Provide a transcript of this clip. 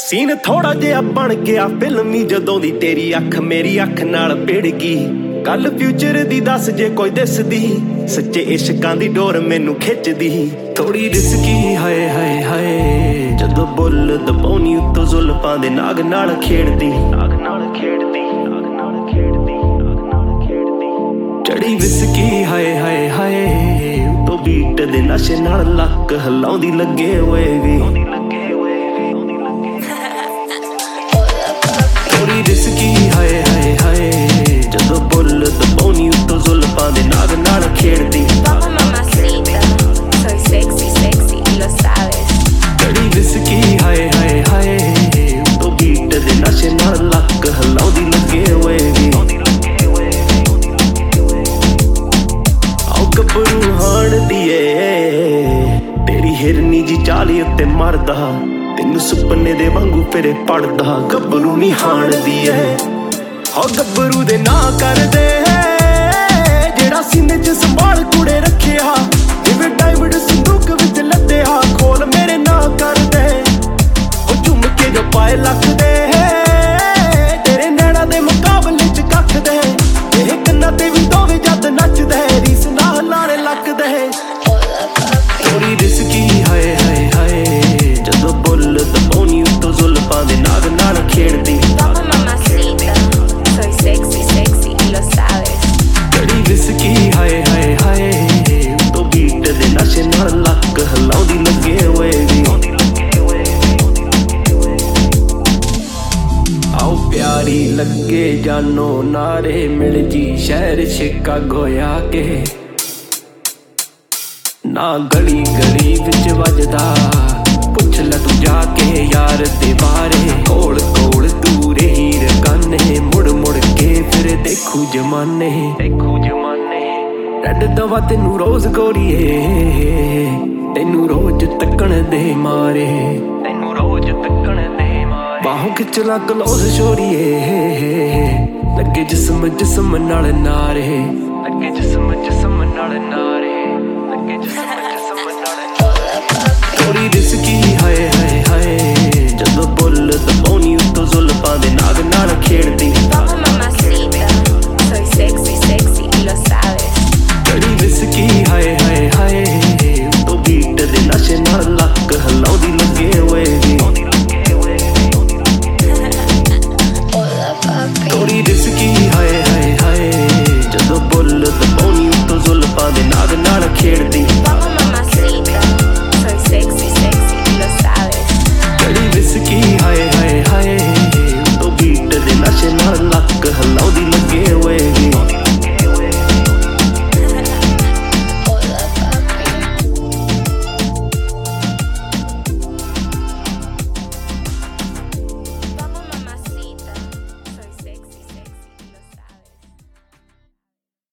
Scene ਥੋੜਾ ਜਿਹਾ ਬਣ ਗਿਆ ਫਿਲਮੀ ਜਦੋਂ ਦੀ ਤੇਰੀ ਅੱਖ ਮੇਰੀ ਅੱਖ ਨਾਲ ਭਿੜ ਗਈ। ਕੱਲ ਫਿਊਚਰ ਦੀ ਦੱਸ ਜੇ ਕੋਈ ਦਿਸਦੀ, ਸੱਚੇ ਇਸ਼ਕਾਂ ਦੀ ਡੋਰ ਮੈਨੂੰ ਖਿੱਚਦੀ। ਥੋੜੀ ਰਿਸਕੀ ਹਾਏ ਹਾਏ ਹਾਏ, ਜਦੋਂ ਬੁੱਲ ਦਬਾਉਣੀ ਉੱਤੋਂ ਜ਼ੁਲਫਾਂ ਦੇ ਨਾਗ ਨਾਲ ਖੇਡਦੀ। ਚੜੀ ਵਿਸਕੀ ਹਾਏ ਹਾਏ ਹਾਏ, ਉਤੋਂ ਬੀਟ ਦੇ ਨਸ਼ੇ ਨਾਲ ਲੱਕ ਹਿਲਾਉਂਦੀ ਲੱਗੇ ਹੋਏ ਵੀ। ਥੋੜੀ ਰਿਸਕੀ ਹਾਏ ਹਾਏ ਹਾਏ, ਜਦੋਂ ਬੁੱਲ ਦਬਾਉਣੀ ਉੱਤੋਂ ਜ਼ੁਲਫਾਂ ਦੇ ਨਾਗ ਨਾਲ ਖੇਡਦੀ। ਚੜੀ ਵਿਸਕੀ ਹਾਏ ਹਾਏ ਹਾਏ, ਉਤੋਂ ਬੀਟ ਦੇ ਨਸ਼ੇ ਨਾਲ ਲੱਕ ਹਿਲਾਉਂਦੀ ਲੱਗੇ ਹੋਏ ਵੀ। ਗੱਭਰੂ ਹਾਣ ਦੀਏ ਤੇਰੀ ਹਿਰਨੀ ਜੀ ਚਾਲੀ ਉੱਤੇ ਮਰਦਾ, ਤੈਨੂੰ ਸੁਪਨੇ ਦੇ ਵਾਂਗੂ ਫਿਰੇ ਪੜਦਾ। ਗੱਭਰੂ ਨੀ ਹਾਣ ਦੀਏ ਹੋ ਗੱਭਰੂ ਦੇ ਨਾਂ ਕਰਦੇ, ਜਿਹੜਾ ਸੀਨੇ 'ਚ ਸੰਭਾਲ ਕੁੜੇ ਰੱਖਿਆ, ਜਿਵੇਂ ਡਾਇਮੰਡ ਸੰਦੂਕ ਵਿੱਚ ਲੱਦਿਆ। ਖੋਲ ਮੇਰੇ ਨਾਂ ਕਰਦੇ ਉਹ ਝੁੰਮ ਕੇ ਜੋ ਪਾਏ ਲੱਖਦੇ, ਤੇਰੇ ਨੈਣਾ ਦੇ ਮੁਕਾਬਲੇ 'ਚ ਕੱਖਦੇ। ਇਹ ਕੰਨਾਂ ਤੇ ਵੀ ਦੋਵੇਂ ਜਦ ਨੱਚਦੇ, ਰੀਸ ਨਾਲ ਲਾਰੇ ਲੱਗਦੇ। ਥੋੜੀ ਰਿਸਕੀ ਹਾਏ ਹਾਏ ਹਾਏ, ਜਦੋਂ ਬੁੱਲ ਦਬਾਉਣੀ ਉੱਤੋਂ ਜ਼ੁਲਫਾਂ ਦੇ ਨਾਗ ਨਾਲ ਖੇਡਦੀ। ਚੜੀ ਵਿਸਕੀ ਹਾਏ ਹਾਏ ਹਾਏ, ਉਤੋਂ ਬੀਟ ਦੇ ਨਸ਼ੇ ਨਾਲ ਲੱਕ ਹਿਲਾਉਂਦੀ ਲੱਗੇ ਹੋਏ ਵੀ। ਆਓ ਪਿਆਰੀ ਲੱਗੇ ਜਾਨੋ ਨਾਰੇ, ਮਿਲ ਜੀ ਸ਼ਹਿਰ ਸ਼ਿਕਾਗੋ ਆ ਕੇ। ਨਾ ਗਲੀ ਗਲੀ ਵਿੱਚ ਵੱਜਦਾ, ਪੁੱਛ ਲੈ ਤੂੰ ਜਾ ਕੇ ਯਾਰ ਦੇ ਬਾਰੇ। ਕੋਲ ਕੋਲ ਤੂੰ ਰਹੀ ਰਕਾਨੇ, ਮੁੜ ਮੁੜ ਕੇ ਫਿਰ ਦੇਖੂ ਜਮਾਨੇ। ਰੱਡ ਦਵਾ ਤੈਨੂੰ ਰੋਜ਼ ਗੋਰੀਏ, ਤੈਨੂੰ ਰੋਜ਼ ਤੱਕਣ ਦੇ ਮਾਰੇ। ਬਾਹੋਂ ਖਿੱਚ ਲਾ ਕਲੋਜ਼ ਛੋਰੀਏ, ਲੱਗੇ ਜਿਸਮ ਜਿਸਮ ਨਾਲ ਨਾਰੇ। ਥੋੜੀ ਰਿਸਕੀ ਹਾਏ ਹਾਏ ਹਾਏ, ਜਦੋਂ ਬੁੱਲ ਦਬਾਉਣੀ ਉੱਤੋਂ ਜ਼ੁਲਫਾਂ ਦੇ ਨਾਗ ਨਾਲ ਖੇਡਦੀ।